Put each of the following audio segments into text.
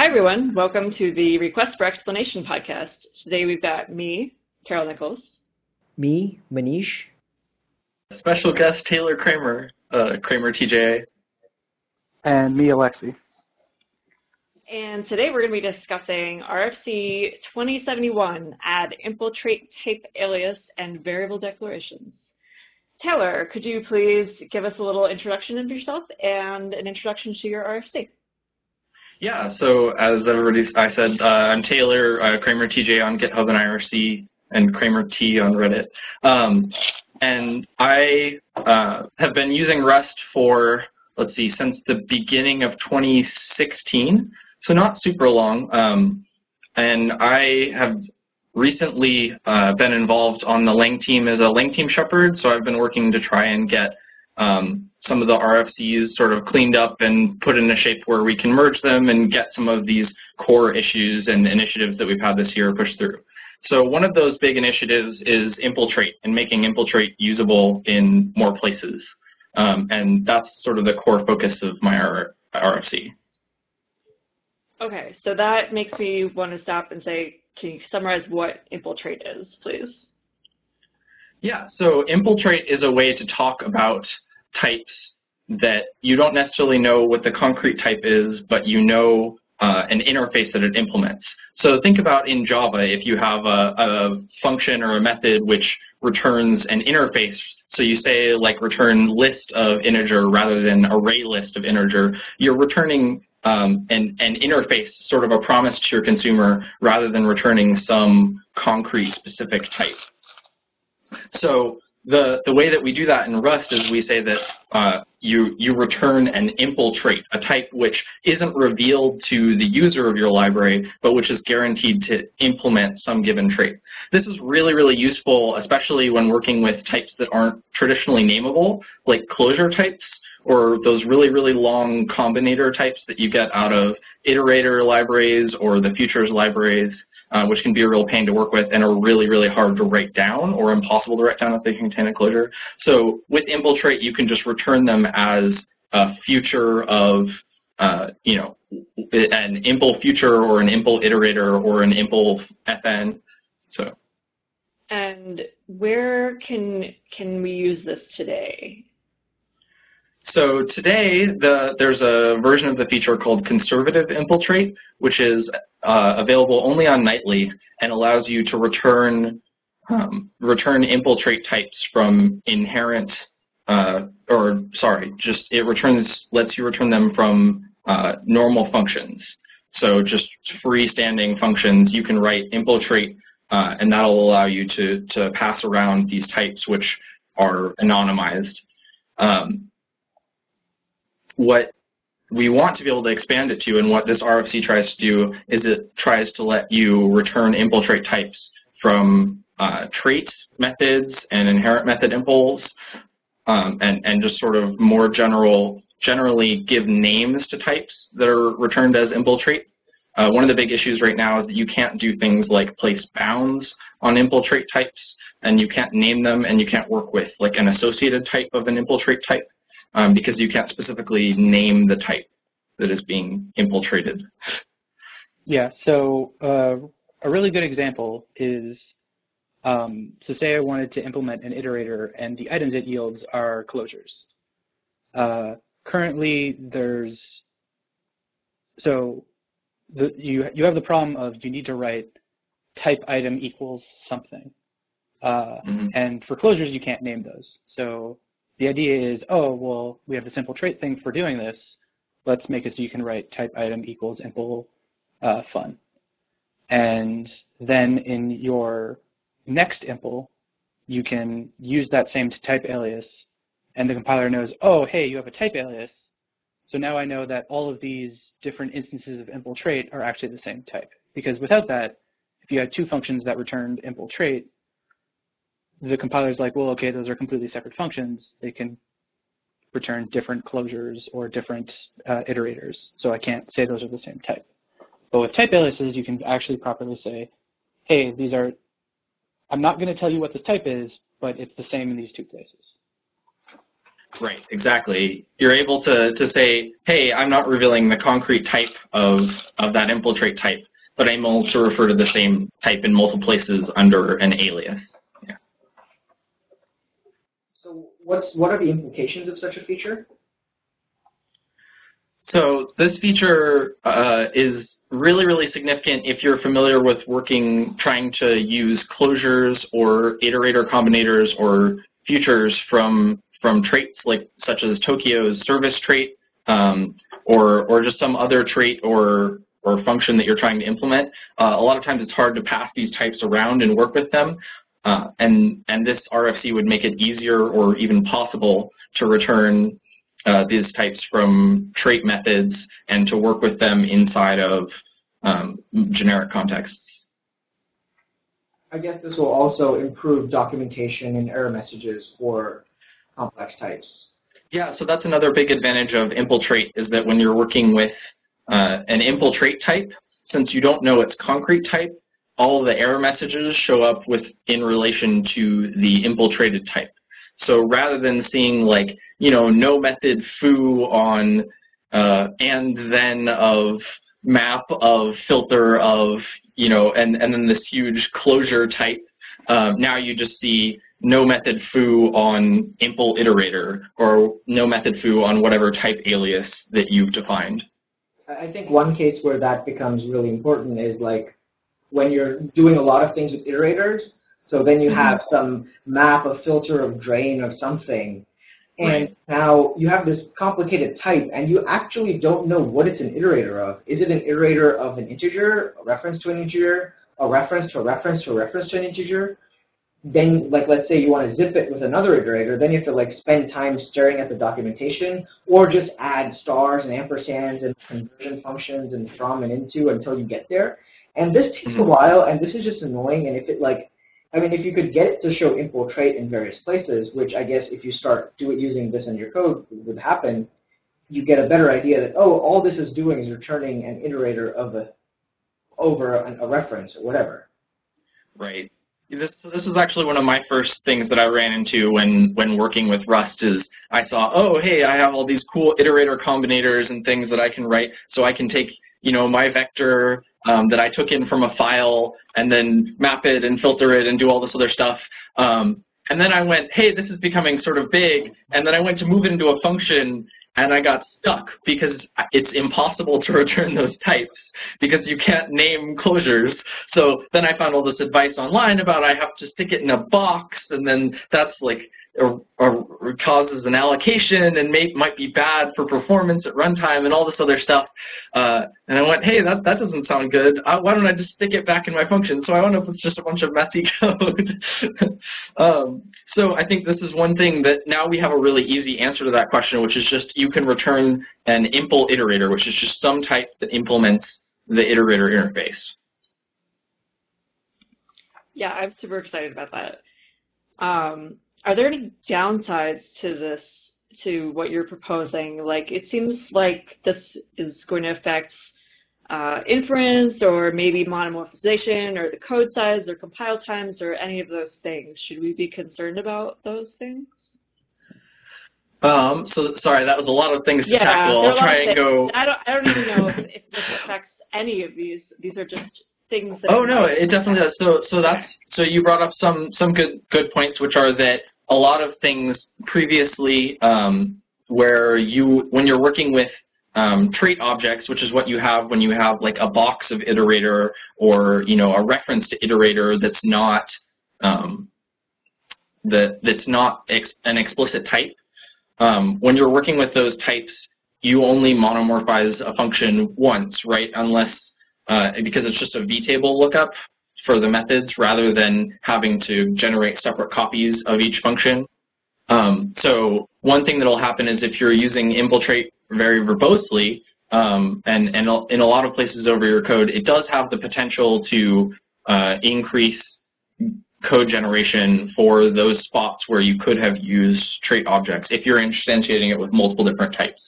Hi, everyone. Welcome to the Request for Explanation podcast. Today we've got me, Carol Nichols. Me, Manish. Special guest Taylor Kramer, Kramer TJ. And me, Alexi. And today we're going to be discussing RFC 2071, add infiltrate type alias and variable declarations. Taylor, could you please give us a little introduction of yourself and an introduction to your RFC? Yeah, so as I said, I'm Taylor, Kramer TJ on GitHub and IRC, and Kramer T on Reddit. And I have been using Rust for, since the beginning of 2016, so not super long. And I have recently been involved on the Lang team as a Lang team shepherd, so I've been working to try and get some of the RFCs sort of cleaned up and put in a shape where we can merge them and get some of these core issues and initiatives that we've had this year pushed through. So one of those big initiatives is Infiltrate and making Infiltrate usable in more places. And that's sort of the core focus of my RFC. Okay, so that makes me want to stop and say, can you summarize what Infiltrate is, please? Yeah, so Infiltrate is a way to talk about types that you don't necessarily know what the concrete type is, but you know an interface that it implements. So think about in Java, if you have a function or a method which returns an interface, so you say like return list of integer rather than array list of integer, you're returning an interface, sort of a promise to your consumer, rather than returning some concrete specific type. So the way that we do that in Rust is we say that you return an infiltrate, a type which isn't revealed to the user of your library, but which is guaranteed to implement some given trait. This is really, really useful, especially when working with types that aren't traditionally nameable, like closure types, or those really, really long combinator types that you get out of iterator libraries or the futures libraries, which can be a real pain to work with and are really, really hard to write down or impossible to write down if they contain a closure. So with Infiltrate, you can just return them as a future of, an impl future or an impl iterator or an impl fn. So. And where can we use this today? So today, there's a version of the feature called Conservative Infiltrate, which is available only on Nightly and allows you to return infiltrate types from inherent, lets you return them from normal functions. So just freestanding functions, you can write infiltrate, and that'll allow you to pass around these types which are anonymized. What we want to be able to expand it to, and what this RFC tries to do, is it tries to let you return infiltrate types from trait methods and inherent method impls, and just sort of more generally give names to types that are returned as infiltrate. One of the big issues right now is that you can't do things like place bounds on infiltrate types, and you can't name them, and you can't work with like an associated type of an infiltrate type. Because you can't specifically name the type that is being infiltrated. Yeah, so a really good example is, so say I wanted to implement an iterator and the items it yields are closures. Currently, you have the problem of you need to write type item equals something. And for closures, you can't name those. So the idea is, we have the simple trait thing for doing this. Let's make it so you can write type item equals impl fun. And then in your next impl, you can use that same type alias, and the compiler knows, oh, hey, you have a type alias. So now I know that all of these different instances of impl trait are actually the same type. Because without that, if you had two functions that returned impl trait, the compiler's like, well, okay, those are completely separate functions. They can return different closures or different iterators. So I can't say those are the same type. But with type aliases, you can actually properly say, hey, I'm not going to tell you what this type is, but it's the same in these two places. Right, exactly. You're able to say, hey, I'm not revealing the concrete type of that infiltrate type, but I'm able to refer to the same type in multiple places under an alias. Yeah. So what are the implications of such a feature? So this feature is really, really significant if you're familiar with trying to use closures or iterator combinators or futures from traits such as Tokyo's service trait, or just some other trait or function that you're trying to implement. A lot of times it's hard to pass these types around and work with them. And this RFC would make it easier or even possible to return these types from trait methods and to work with them inside of generic contexts. I guess this will also improve documentation and error messages for complex types. Yeah, so that's another big advantage of impl_trait is that when you're working with an impl_trait type, since you don't know its concrete type, all of the error messages show up in relation to the impl_trated type. So rather than seeing no method foo on and then of map of filter of, and then this huge closure type, now you just see no method foo on impl iterator or no method foo on whatever type alias that you've defined. I think one case where that becomes really important is when you're doing a lot of things with iterators. So then you have some map, a filter of drain of something, and now you have this complicated type, and you actually don't know what it's an iterator of. Is it an iterator of an integer, a reference to an integer, a reference to a reference to a reference to an integer? Then, let's say you want to zip it with another iterator, then you have to spend time staring at the documentation, or just add stars and ampersands and conversion functions and from and into until you get there. And this takes a while, and this is just annoying. And if if you could get it to show impl_trait in various places, which I guess if you start using this in your code would happen, you get a better idea that, oh, all this is doing is returning an iterator over a reference or whatever. Right. This is actually one of my first things that I ran into when working with Rust is I saw, oh, hey, I have all these cool iterator combinators and things that I can write, so I can take, my vector that I took in from a file and then map it and filter it and do all this other stuff. And then I went, hey, this is becoming sort of big. And then I went to move it into a function, and I got stuck because it's impossible to return those types because you can't name closures. So then I found all this advice online about I have to stick it in a box, and then that's causes an allocation and might be bad for performance at runtime and all this other stuff. And I went, hey, that doesn't sound good. Why don't I just stick it back in my function? So I wound up with just a bunch of messy code. So I think this is one thing that now we have a really easy answer to that question, which is just you can return an impl iterator, which is just some type that implements the iterator interface. Yeah, I'm super excited about that. Are there any downsides to this, to what you're proposing? It seems like this is going to affect inference or maybe monomorphization or the code size or compile times or any of those things. Should we be concerned about those things? So sorry, that was a lot of things to tackle. I'll try and go. I don't even know if this affects any of these. These are just things that. Oh no, it definitely does. So you brought up some good points, which are that a lot of things previously when you're working with trait objects, which is what you have when you have a box of iterator or a reference to iterator that's not an explicit type. When you're working with those types, you only monomorphize a function once, right? Unless because it's just a vtable lookup for the methods rather than having to generate separate copies of each function. So one thing that will happen is if you're using impl_trait very verbosely, and in a lot of places over your code, it does have the potential to increase code generation for those spots where you could have used trait objects if you're instantiating it with multiple different types.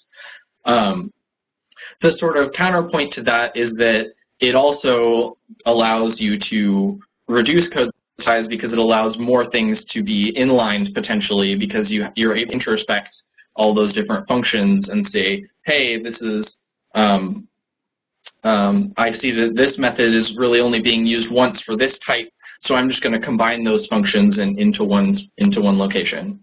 The sort of counterpoint to that is that it also allows you to reduce code size because it allows more things to be inlined potentially because you're able to introspect all those different functions and say, hey, this is, I see that this method is really only being used once for this type, so I'm just going to combine those functions into one location.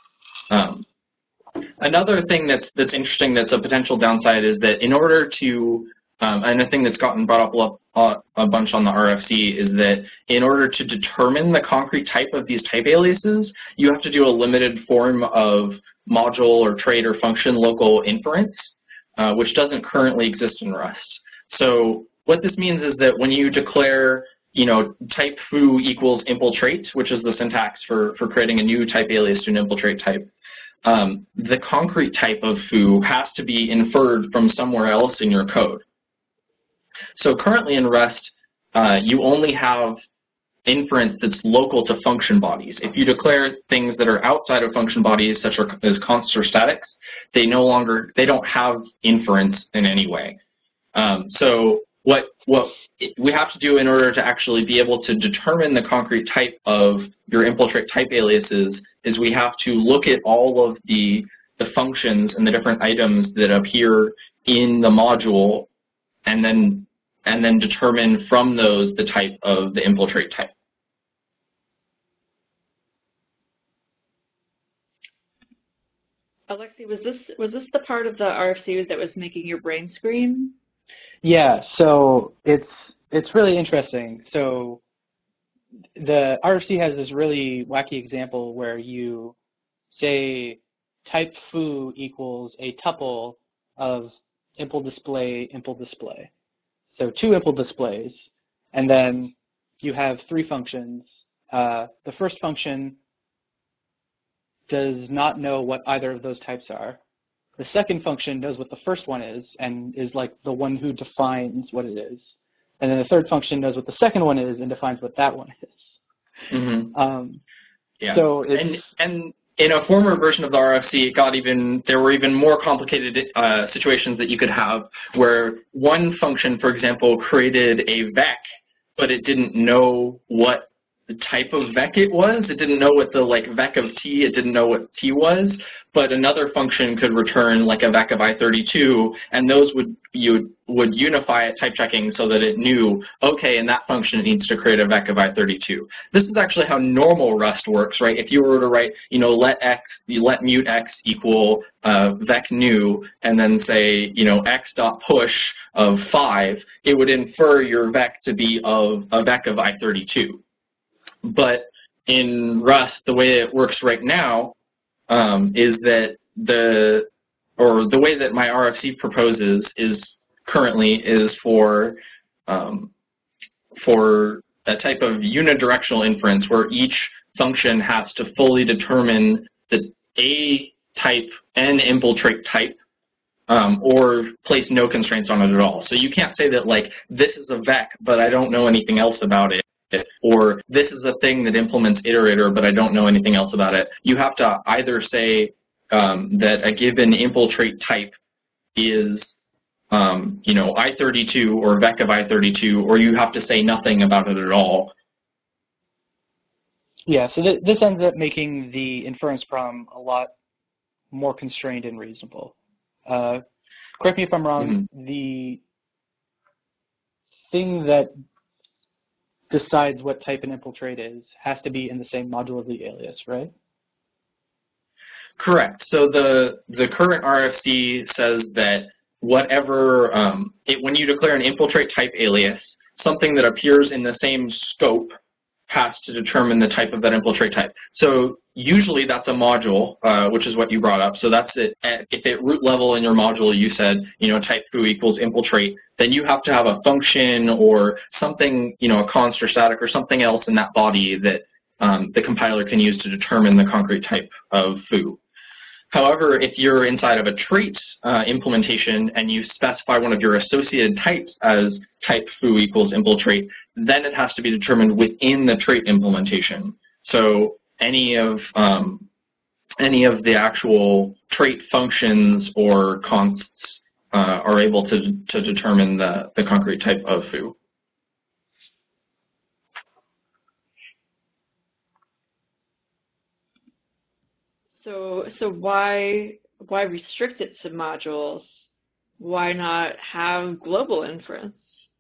Another thing that's interesting, that's a potential downside, is that in order to, and a thing that's gotten brought up a bunch on the RFC, is that in order to determine the concrete type of these type aliases, you have to do a limited form of module or trait or function local inference, which doesn't currently exist in Rust. So what this means is that when you declare, type foo equals impl_trait, which is the syntax for creating a new type alias to an impl_trait type, the concrete type of foo has to be inferred from somewhere else in your code. So currently in Rust, you only have inference that's local to function bodies. If you declare things that are outside of function bodies, such as consts or statics, they don't have inference in any way. So what we have to do in order to actually be able to determine the concrete type of your impl_trait type aliases is we have to look at all of the functions and the different items that appear in the module, and then determine from those the type of the impl_trait type. Alexi, was this the part of the RFC that was making your brain scream? Yeah, so it's really interesting. So the RFC has this really wacky example where you say type foo equals a tuple of impl_display, impl_display. So 2 impl_displays, and then you have 3 functions. The first function does not know what either of those types are. The second function knows what the first one is and is like the one who defines what it is. And then the third function knows what the second one is and defines what that one is. Mm-hmm. Yeah. So and in a former version of the RFC, there were even more complicated situations that you could have where one function, for example, created a vec, but it didn't know what the type of vec it was. It didn't know what the vec of t. It didn't know what t was. But another function could return like a vec of i32, and those you would unify it type checking so that it knew, okay, in that function it needs to create a vec of i32. This is actually how normal Rust works, right? If you were to write, let mut x equal vec new, and then say, x dot push of 5, it would infer your vec to be of a vec of i32. But in Rust, the way it works right now is that the way that my RFC proposes is for a type of unidirectional inference where each function has to fully determine the A type and impl_trait type, or place no constraints on it at all. So you can't say that this is a vec, but I don't know anything else about it. Or this is a thing that implements iterator, but I don't know anything else about it. You have to either say that a given impl_trait type is, i32 or vec of i32, or you have to say nothing about it at all. Yeah, so this ends up making the inference problem a lot more constrained and reasonable. Correct me if I'm wrong, Mm-hmm. The thing that decides what type an impl_trait is has to be in the same module as the alias, right? Correct. So the current RFC says that whatever, when you declare an impl_trait type alias, something that appears in the same scope has to determine the type of that impl_trait type. So usually that's a module, which is what you brought up. So that's it. If at root level in your module you said, type foo equals impl_trait, then you have to have a function or something, a const or static or something else in that body that the compiler can use to determine the concrete type of foo. However, if you're inside of a trait implementation and you specify one of your associated types as type foo equals impl_trait, then it has to be determined within the trait implementation. So any of the actual trait functions or consts are able to determine the concrete type of foo. So why why restrict it to modules? Why not have global inference?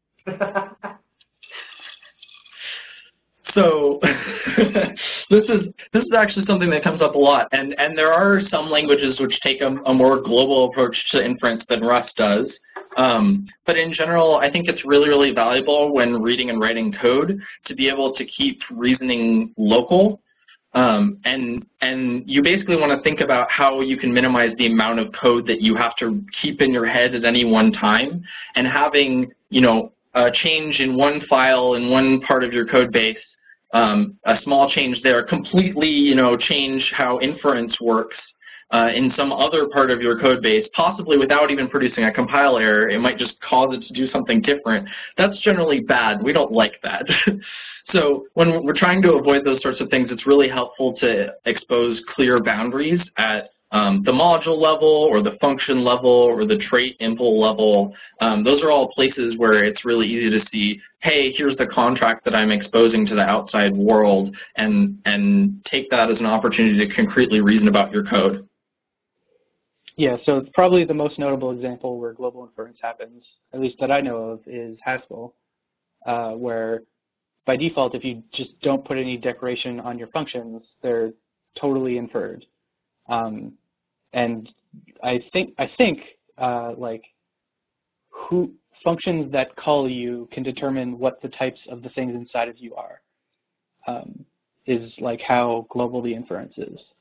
So this is actually something that comes up a lot, and there are some languages which take a more global approach to inference than Rust does. But in general, I think it's really valuable when reading and writing code to be able to keep reasoning local. And you basically want to think about how you can minimize the amount of code that you have to keep in your head at any one time, and having, a change in one file in one part of your code base, a small change there, completely, change how inference works in some other part of your code base, possibly without even producing a compile error. It might just cause it to do something different. That's generally bad. We don't like that. So when we're trying to avoid those sorts of things, it's really helpful to expose clear boundaries at the module level or the function level or the trait impl level. Those are all places where it's really easy to see, hey, here's the contract that I'm exposing to the outside world, and take that as an opportunity to concretely reason about your code. Yeah, so probably the most notable example where global inference happens, at least that I know of, is Haskell, where by default, if you just don't put any decoration on your functions, they're totally inferred. And I think like who functions that call you can determine what the types of the things inside of you are, is like how global the inference is.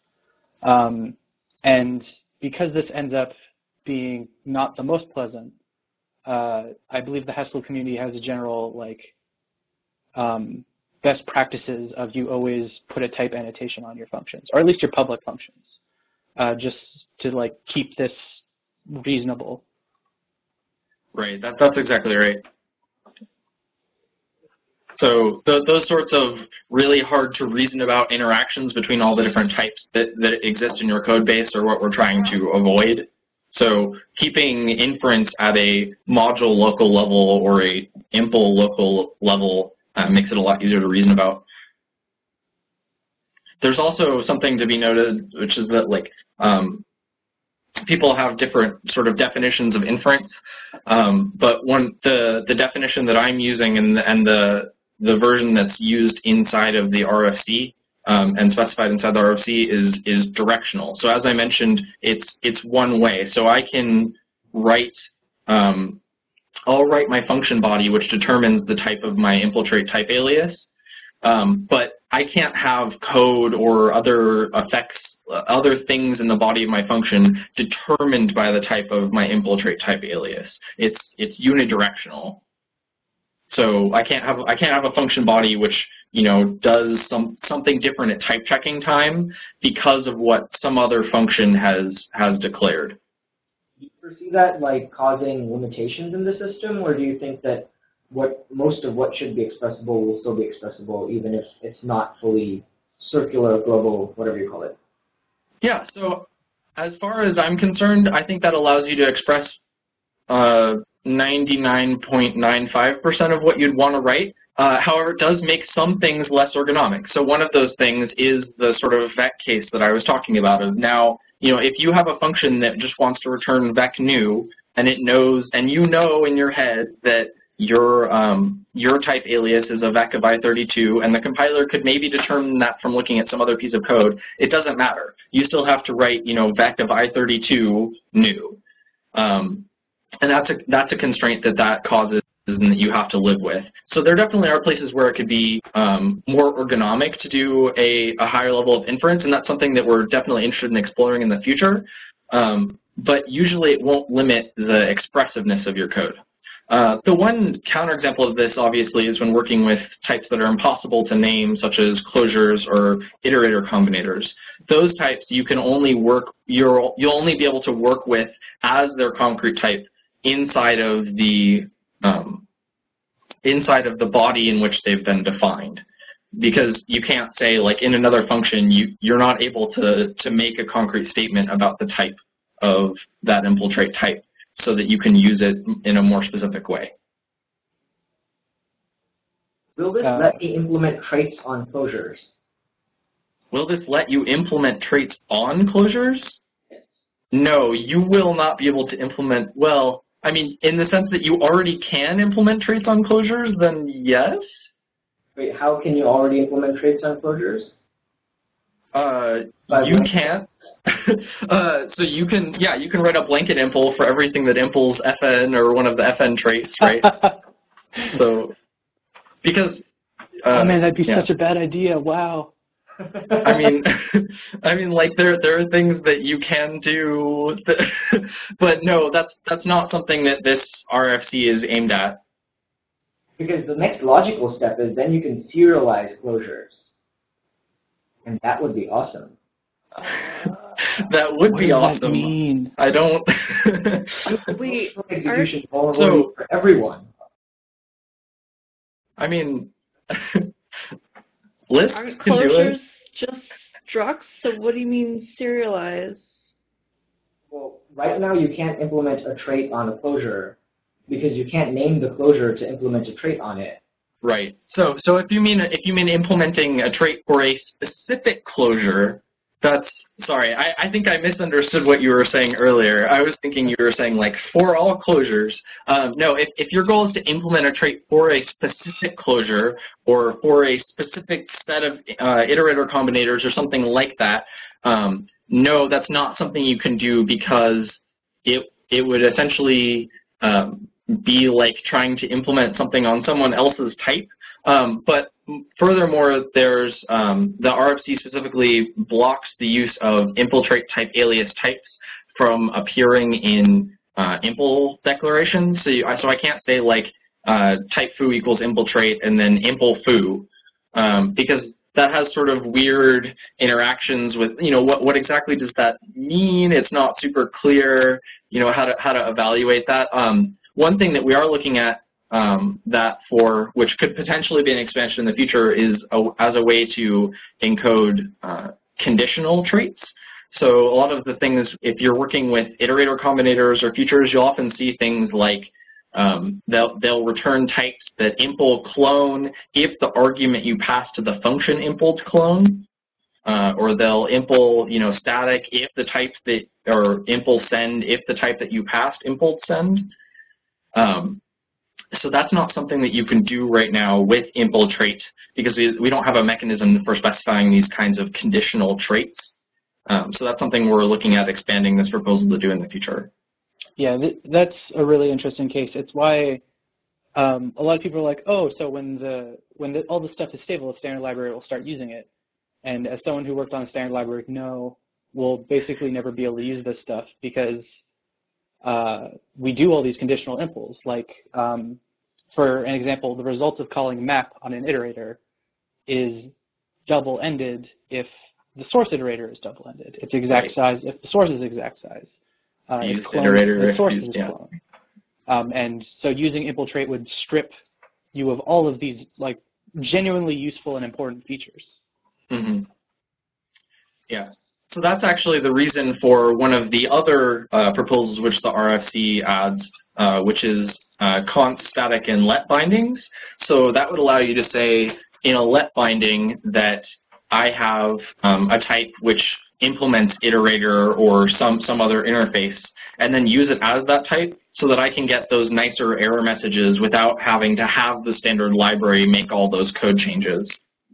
And because this ends up being not the most pleasant, I believe the Haskell community has a general best practices of you always put a type annotation on your functions, or at least your public functions, just to keep this reasonable. Right, that's exactly right. So those sorts of really hard to reason about interactions between all the different types that exist in your code base are what we're trying to avoid. So keeping inference at a module local level or a impl local level makes it a lot easier to reason about. There's also something to be noted, which is that people have different sort of definitions of inference, but the definition that I'm using and the version that's used inside of the RFC and specified inside the RFC is directional. So as I mentioned, it's one way. So I can write, I'll write my function body, which determines the type of my impl_trait type alias, but I can't have code or other effects, other things in the body of my function determined by the type of my impl_trait type alias. It's unidirectional. So I can't have a function body which does something different at type checking time because of what some other function has declared. Do you foresee that causing limitations in the system, or do you think that most of what should be expressible will still be expressible, even if it's not fully circular, global, whatever you call it? Yeah, so as far as I'm concerned, I think that allows you to express 99.95% of what you'd want to write. However, it does make some things less ergonomic. So one of those things is the sort of vec case that I was talking about. Of now, if you have a function that just wants to return vec new, and it knows, and in your head that your type alias is a vec of I32, and the compiler could maybe determine that from looking at some other piece of code, it doesn't matter. You still have to write, vec of I32 new. And that's a constraint that causes and that you have to live with. So there definitely are places where it could be more ergonomic to do a higher level of inference, and that's something that we're definitely interested in exploring in the future. But usually it won't limit the expressiveness of your code. The one counterexample of this, obviously, is when working with types that are impossible to name, such as closures or iterator combinators. Those types you can only you'll only be able to work with as their concrete type inside of the body in which they've been defined. Because you can't say, in another function, you're not able to make a concrete statement about the type of that impl_trait type, so that you can use it in a more specific way. Will this let me implement traits on closures? Will this let you implement traits on closures? no, you will not be able to implement, well, I mean, in the sense that you already can implement traits on closures, then yes. Wait, how can you already implement traits on closures? You can't. So you can write a blanket impl for everything that impls fn or one of the fn traits, right? So, because... oh man, that'd be such a bad idea, wow. I mean, like there are things that you can do, but no, that's not something that this RFC is aimed at. Because the next logical step is then you can serialize closures, and that would be awesome. That would be awesome. What does that mean? I don't. Wait, execution vulnerability for everyone. I mean, Lisp aren't can do closures it. just structs? So what do you mean serialize? Well, right now you can't implement a trait on a closure because you can't name the closure to implement a trait on it. Right. So if you mean implementing a trait for a specific closure, that's sorry. I think I misunderstood what you were saying earlier. I was thinking you were saying like for all closures. No, if your goal is to implement a trait for a specific closure or for a specific set of iterator combinators or something like that, no, that's not something you can do because it would essentially be like trying to implement something on someone else's type. But furthermore, there's the RFC specifically blocks the use of impl-trait type alias types from appearing in impl declarations. So I can't say like type foo equals impl-trait and then impl foo because that has sort of weird interactions with, what exactly does that mean? It's not super clear, how to evaluate that. One thing that we are looking at that for, which could potentially be an expansion in the future, is as a way to encode conditional traits. So a lot of the things, if you're working with iterator combinators or features, you'll often see things like they'll return types that impl clone if the argument you pass to the function impl clone, or they'll impl static if the type that, or impl send if the type that you passed impl send. So that's not something that you can do right now with impl-trait because we don't have a mechanism for specifying these kinds of conditional traits. So that's something we're looking at expanding this proposal to do in the future. Yeah, that's a really interesting case. It's why a lot of people are like, oh, so when all the stuff is stable, the standard library will start using it. And as someone who worked on a standard library, no, we'll basically never be able to use this stuff because we do all these conditional impls. Like, for an example, the result of calling map on an iterator is double-ended if the source iterator is double-ended. It's exact size if the source is exact size. If iterator, the source is cloned. And so using impl-trait would strip you of all of these like genuinely useful and important features. Mm-hmm. Yeah. So that's actually the reason for one of the other proposals which the RFC adds, which is const static and let bindings. So that would allow you to say in a let binding that I have a type which implements iterator or some other interface, and then use it as that type so that I can get those nicer error messages without having to have the standard library make all those code changes.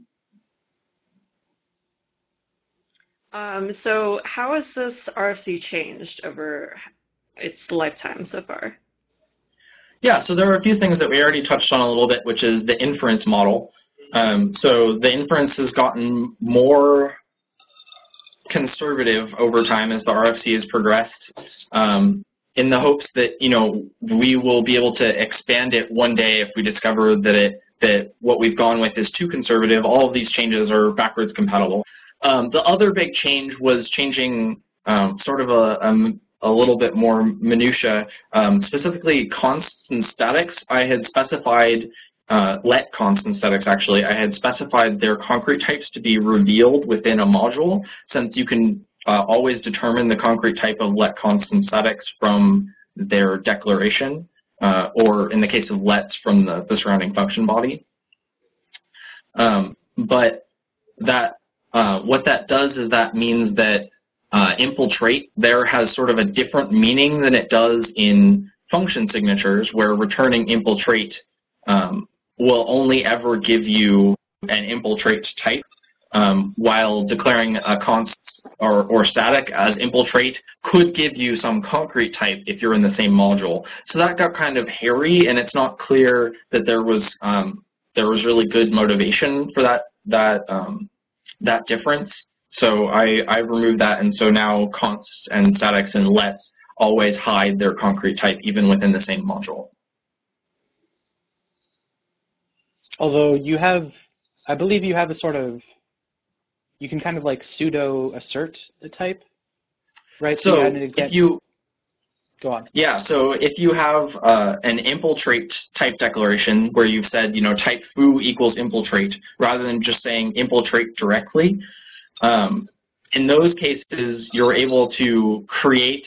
So how has this RFC changed over its lifetime so far? Yeah, so there are a few things that we already touched on a little bit, which is the inference model. So the inference has gotten more conservative over time as the RFC has progressed, in the hopes that we will be able to expand it one day if we discover that what we've gone with is too conservative. All of these changes are backwards compatible. The other big change was changing sort of a little bit more minutia, specifically consts and statics. I had specified, let consts and statics actually, I had specified their concrete types to be revealed within a module, since you can always determine the concrete type of let consts and statics from their declaration, or in the case of lets from the surrounding function body. But that what that does is that means that Impl_trait there has sort of a different meaning than it does in function signatures, where returning Impl_trait will only ever give you an Impl_trait type, while declaring a const or static as Impl_trait could give you some concrete type if you're in the same module. So that got kind of hairy, and it's not clear that there was really good motivation for that difference. So I've removed that, and so now consts and statics and lets always hide their concrete type even within the same module. Although you have, I believe you have a sort of, you can kind of like pseudo assert the type, right? So if you go on. Yeah, so if you have an Impl_trait type declaration where you've said, type foo equals Impl_trait, rather than just saying Impl_trait directly, in those cases, you're able to create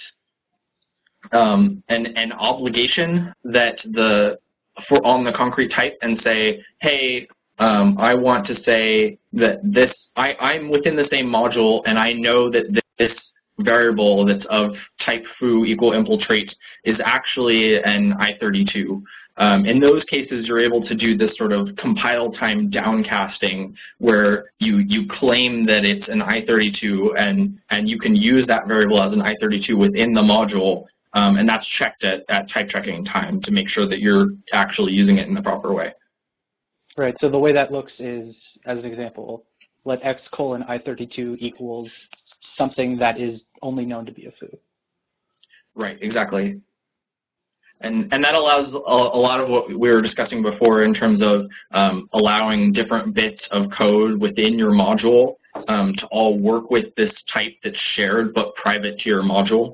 an obligation that on the concrete type and say, hey, I want to say that I'm within the same module, and I know that this variable that's of type foo equal Impl_trait is actually an I32. In those cases, you're able to do this sort of compile time downcasting where you claim that it's an I32 and you can use that variable as an I32 within the module, and that's checked at type checking time to make sure that you're actually using it in the proper way. Right, so the way that looks is, as an example, let x colon I32 equals something that is only known to be a foo. Right, exactly. And that allows a lot of what we were discussing before in terms of allowing different bits of code within your module to all work with this type that's shared but private to your module.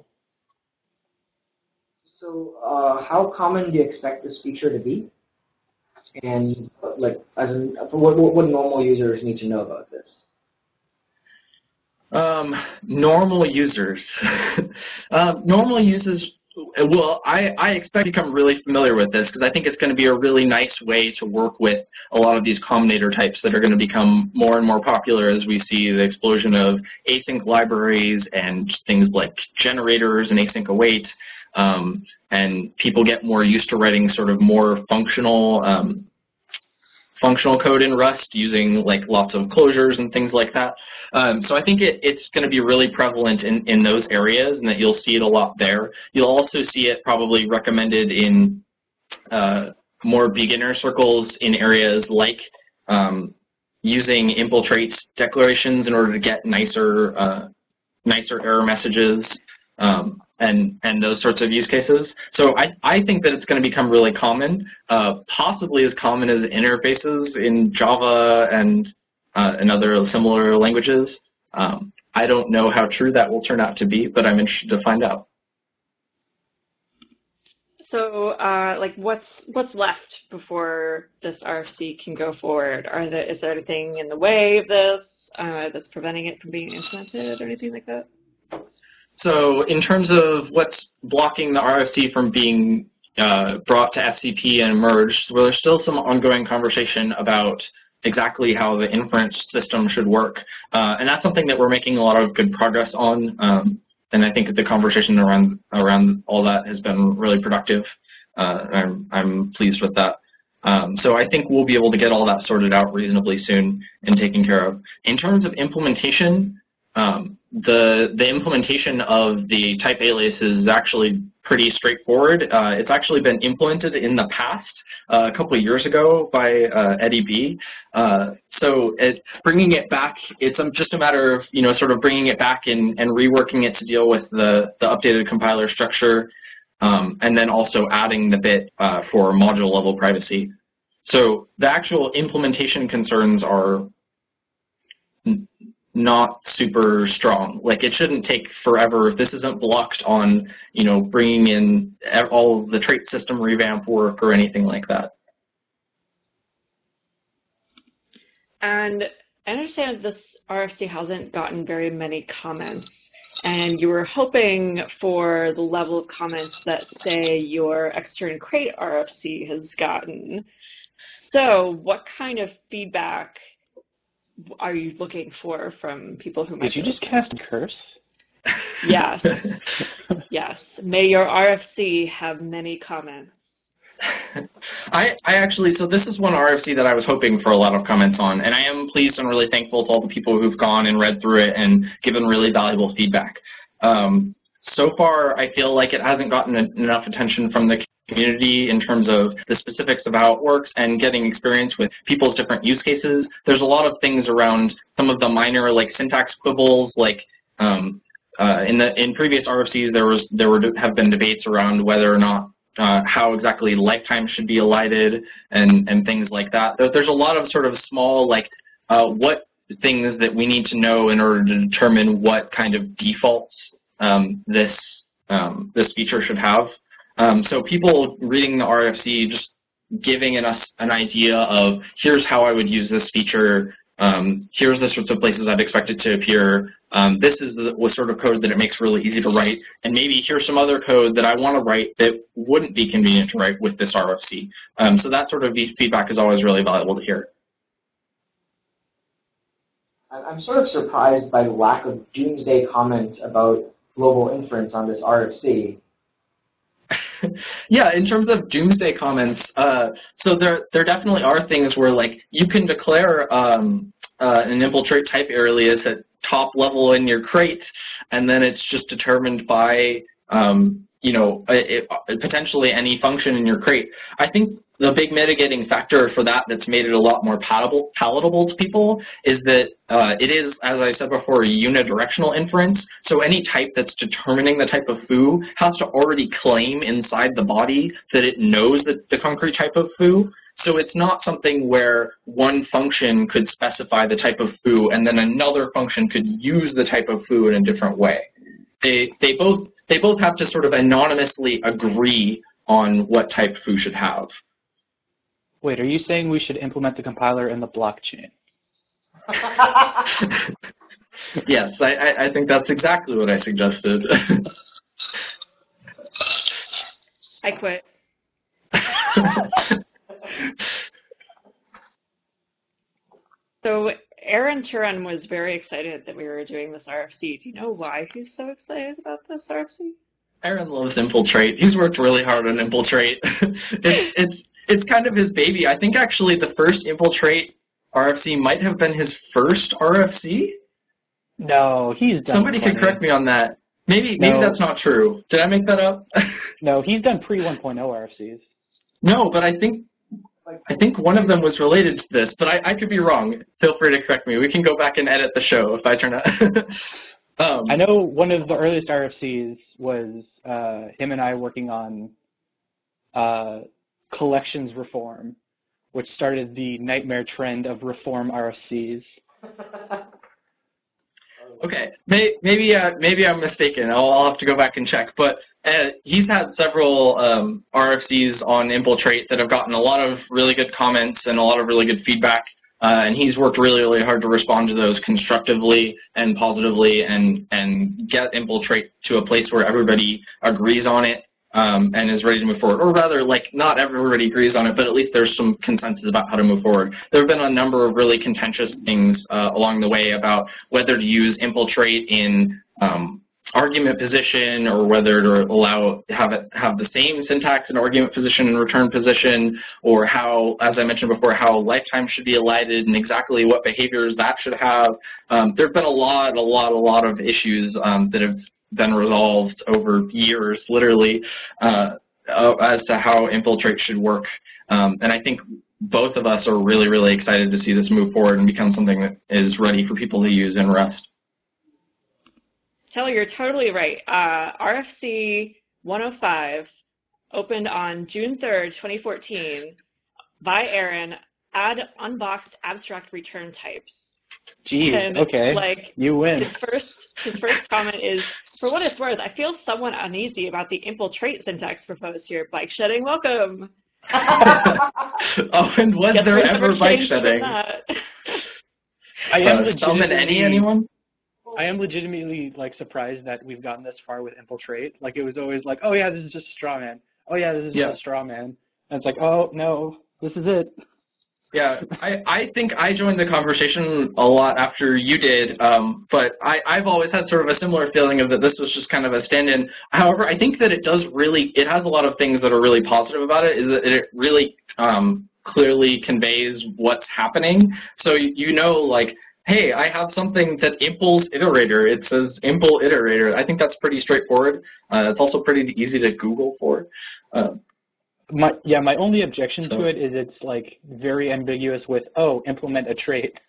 So how common do you expect this feature to be? And like, as in, what normal users need to know about this? Normal users. Normal users, well, I expect to become really familiar with this because I think it's going to be a really nice way to work with a lot of these combinator types that are going to become more and more popular as we see the explosion of async libraries and things like generators and async await, and people get more used to writing sort of more functional code in Rust using like lots of closures and things like that. So I think it's going to be really prevalent in those areas, and that you'll see it a lot there. You'll also see it probably recommended in more beginner circles in areas like using Impl_trait declarations in order to get nicer error messages. And those sorts of use cases. So I think that it's going to become really common, possibly as common as interfaces in Java and other similar languages. I don't know how true that will turn out to be, but I'm interested to find out. So, like, what's left before this RFC can go forward? Is there anything in the way of this that's preventing it from being implemented or anything like that? So in terms of what's blocking the RFC from being brought to FCP and merged, well, there's still some ongoing conversation about exactly how the inference system should work. And that's something that we're making a lot of good progress on. And I think the conversation around all that has been really productive. I'm pleased with that. So I think we'll be able to get all that sorted out reasonably soon and taken care of. In terms of implementation, the implementation of the type aliases is actually pretty straightforward. It's actually been implemented in the past, a couple of years ago by Eddie B. So bringing it back, it's just a matter of sort of bringing it back and reworking it to deal with the updated compiler structure, and then also adding the bit for module level privacy. So the actual implementation concerns are not super strong. Like, it shouldn't take forever if this isn't blocked on, bringing in all of the trait system revamp work or anything like that. And I understand this RFC hasn't gotten very many comments, and you were hoping for the level of comments that, say, your extern crate RFC has gotten. So what kind of feedback are you looking for from people who might... Did you just cast a curse? Yes. Yes. May your RFC have many comments. I actually, so this is one RFC that I was hoping for a lot of comments on, and I am pleased and really thankful to all the people who've gone and read through it and given really valuable feedback. So far, I feel like it hasn't gotten enough attention from the community in terms of the specifics of how it works and getting experience with people's different use cases. There's a lot of things around some of the minor like syntax quibbles, like in previous RFCs there have been debates around whether or not how exactly lifetime should be elided and things like that. There's a lot of sort of small like what things that we need to know in order to determine what kind of defaults this feature should have. So people reading the RFC just giving us an idea of here's how I would use this feature. Here's the sorts of places I'd expect it to appear. This is the sort of code that it makes really easy to write. And maybe here's some other code that I want to write that wouldn't be convenient to write with this RFC. So that sort of feedback is always really valuable to hear. I'm sort of surprised by the lack of doomsday comments about global inference on this RFC. Yeah, in terms of doomsday comments, so there definitely are things where like you can declare an infiltrate type alias at top level in your crate, and then it's just determined by potentially any function in your crate. I think the big mitigating factor for that's made it a lot more palatable to people is that it is, as I said before, a unidirectional inference. So any type that's determining the type of foo has to already claim inside the body that it knows the concrete type of foo. So it's not something where one function could specify the type of foo and then another function could use the type of foo in a different way. They both have to sort of anonymously agree on what type foo should have. Wait, are you saying we should implement the compiler in the blockchain? Yes, I think that's exactly what I suggested. I quit. So Aaron Turan was very excited that we were doing this RFC. Do you know why he's so excited about this RFC? Aaron loves Infiltrate. He's worked really hard on Infiltrate. It's kind of his baby. I think actually the first Infiltrate RFC might have been his first RFC. No, he's done. Somebody could correct me on that. Maybe that's not true. Did I make that up? No, he's done pre-1.0 RFCs. No, but I think one of them was related to this, but I could be wrong. Feel free to correct me. We can go back and edit the show if I turn out. I know one of the earliest RFCs was him and I working on collections reform, which started the nightmare trend of reform RFCs. Okay, maybe I'm mistaken. I'll have to go back and check. But he's had several RFCs on Infiltrate that have gotten a lot of really good comments and a lot of really good feedback. And he's worked really, really hard to respond to those constructively and positively and get Infiltrate to a place where everybody agrees on it and is ready to move forward. Or rather, like, not everybody agrees on it, but at least there's some consensus about how to move forward. There have been a number of really contentious things along the way about whether to use Infiltrate in argument position or whether to have the same syntax in argument position and return position, or how, as I mentioned before, how lifetime should be elided and exactly what behaviors that should have. There have been a lot of issues that have been resolved over years, literally, as to how Infiltrate should work. And I think both of us are really, really excited to see this move forward and become something that is ready for people to use in Rust. Taylor, you're totally right. RFC 105 opened on June 3rd, 2014 by Aaron, add unboxed abstract return types. Geez, and, okay, like, you win. His first comment is, for what it's worth, I feel somewhat uneasy about the Infiltrate syntax proposed here. Bike shedding, welcome. Oh, and was there ever bike shedding? I am anyone? I am legitimately like surprised that we've gotten this far with Infiltrate. Like, it was always like, oh yeah, this is just a straw man. Oh yeah, this is just a straw man. And it's like, oh no, this is it. Yeah, I think I joined the conversation a lot after you did, but I've always had sort of a similar feeling of that this was just kind of a stand-in. However, I think that it has a lot of things that are really positive about it, is that it really clearly conveys what's happening. So you know, like, hey, I have something that impls iterator. It says impl iterator. I think that's pretty straightforward. It's also pretty easy to Google for. My only objection to it is it's like very ambiguous with implement a trait.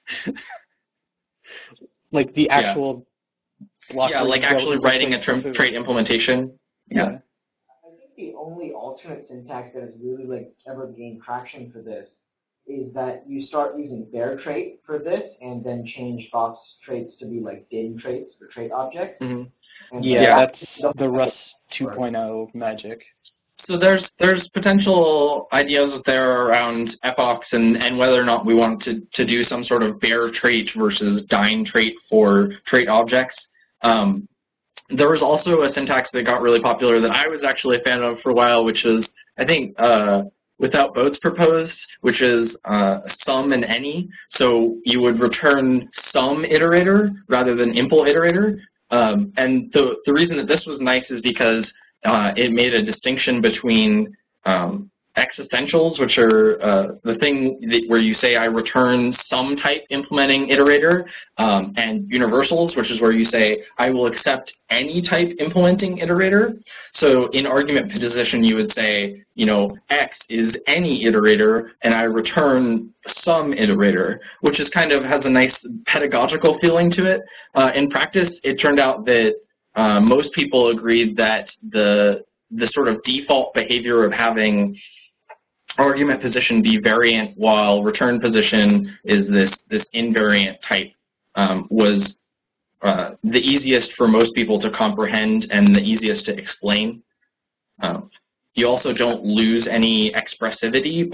Like the actual block. Yeah, like actually writing a trait implementation. Yeah. I think the only alternate syntax that has really like ever gained traction for this is that you start using var trait for this and then change box traits to be like din traits for trait objects. Mm-hmm. Yeah, that's the Rust 2.0 magic. So there's potential ideas there around epochs and whether or not we want to do some sort of bare trait versus dyn trait for trait objects. There was also a syntax that got really popular that I was actually a fan of for a while, which is, I think, without boats proposed, which is sum and any. So you would return sum iterator rather than impl iterator. And the reason that this was nice is because it made a distinction between existentials, which are the thing where you say I return some type implementing iterator, and universals, which is where you say I will accept any type implementing iterator. So in argument position, you would say, you know, X is any iterator, and I return some iterator, which is kind of has a nice pedagogical feeling to it. In practice, it turned out that most people agreed that the sort of default behavior of having argument position be variant while return position is this invariant type was the easiest for most people to comprehend and the easiest to explain. You also don't lose any expressivity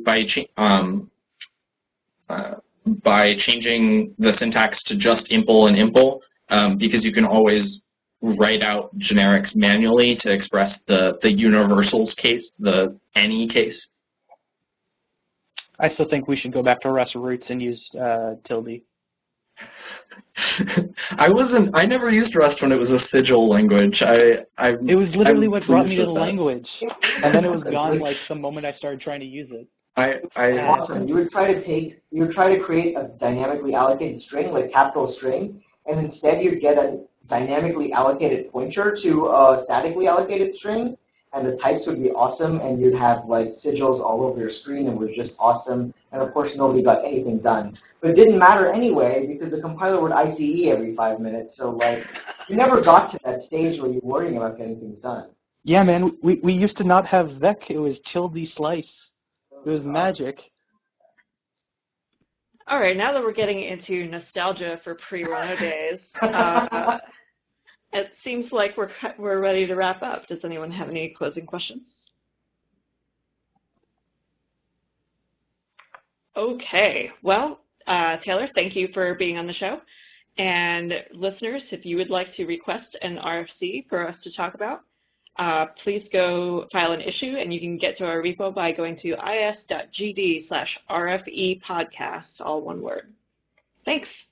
by changing the syntax to just impl and impl, because you can always write out generics manually to express the universals case, the any case. I still think we should go back to Rust roots and use tilde. I never used Rust when it was a sigil language. It was literally what brought me to the language, and then it was gone like the moment I started trying to use it. Awesome. You would try to create a dynamically allocated string, like capital string, and instead you'd get a dynamically allocated pointer to a statically allocated string, and the types would be awesome, and you'd have like sigils all over your screen, and it was just awesome. And of course, nobody got anything done. But it didn't matter anyway, because the compiler would ICE every 5 minutes. So like, you never got to that stage where you're worrying about getting things done. Yeah, man, we used to not have vec. It was tilde slice. It was magic. All right, now that we're getting into nostalgia for pre-Rhino days, it seems like we're ready to wrap up. Does anyone have any closing questions? Okay, well, Taylor, thank you for being on the show. And listeners, if you would like to request an RFC for us to talk about, please go file an issue, and you can get to our repo by going to is.gd/RFE podcast, all one word. Thanks.